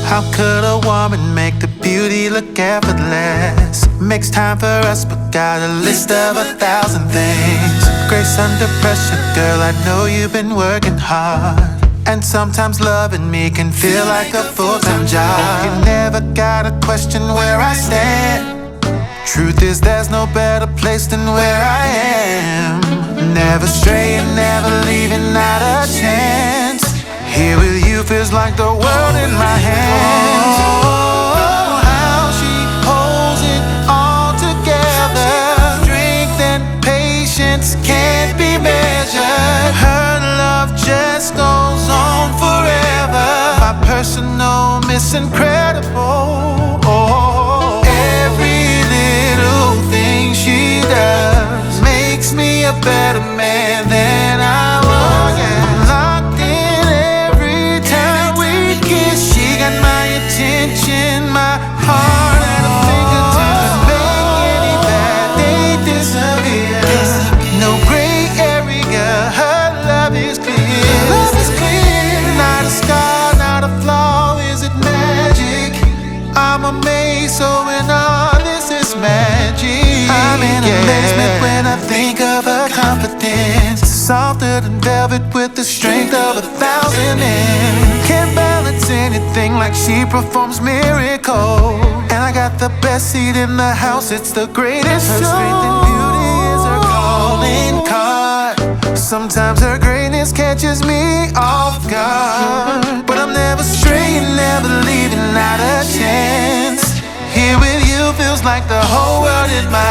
How could a woman make the beauty look effortless? Makes time for us but got a list of 1,000 things. Grace under pressure, girl, I know you've been working hard. And sometimes loving me can feel like a full-time job. You never gotta question where I stand. Truth is there's no better place than where I am. Never straying, never leaving, not a chance. Here with you feels like the world in my hands. Oh, how she holds it all together. Strength and patience can't be measured. Her love just goes on forever. My personal Miss Incredible. Oh, every little thing she does makes me a better man than I was. I'm locked in every time we kiss. She got my attention, my heart at her fingertips. Make any bad day disappear. No gray area, her love is clear. Love is clear. Not a scar, not a flaw, is it magic? I'm amazed, so in all this is magic. I'm in amazement when I think of her confidence. Softer than velvet with the strength of 1,000 men. Can't balance anything like she performs miracles. And I got the best seat in the house, it's the greatest show. Her strength and beauty is her calling card. Sometimes her greatness catches me off guard. But I'm never straying, never leaving, not a chance. Here with you feels like the whole world in my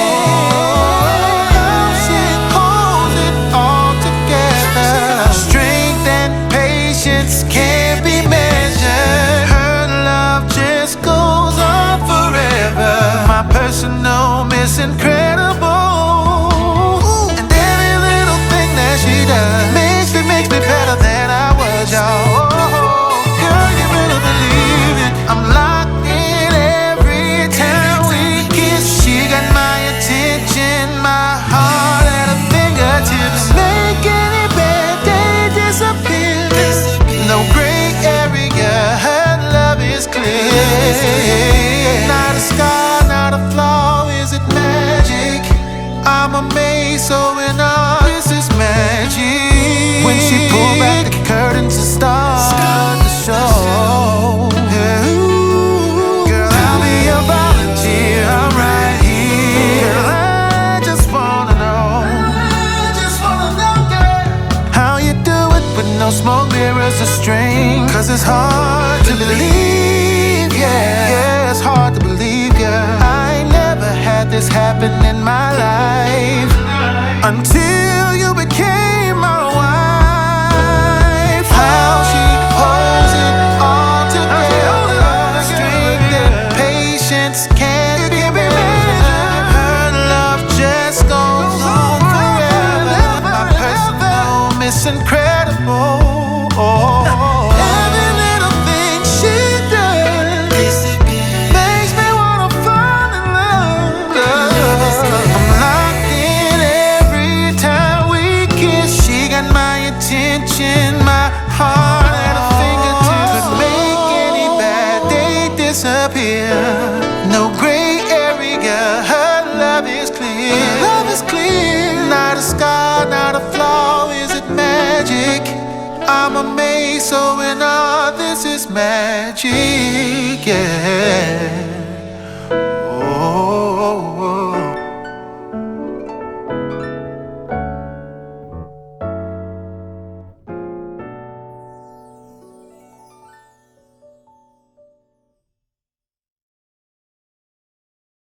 hands. She holds it all together. Strength and patience can't be measured. Her love just goes on forever. My personal Miss Incredible. And every little thing that she does makes me better than I was, y'all. Girl, you better believe it. I'm locked in every time we kiss. She got my attention, my heart at her fingertips. Make any bad day disappear. No gray area, her love is clear. Not a scar, not a flaw, is it magic? I'm amazed, so in all this is magic. When she pulled back the curtains to start the show. Girl, I'll be a volunteer, I'm right here. Girl, I just wanna know girl, how you do it with no smoke mirrors or strain. Cause it's hard to believe, yeah, it's hard to believe, girl. I ain't never had this happen in my life until you became my wife. How she holds it all together. Strength and patience can't be measured. Her love just goes on forever. My personal Miss Incredible. Every little thing she does makes me wanna fall in love. I'm locked in every time we kiss. She got my attention, my heart at her fingertips. Could make any bad day disappear. No gray area, her love is clear. Love is clear. Not a scar, not a flaw, is it magic? I'm amazed, so in all this is magic, yeah.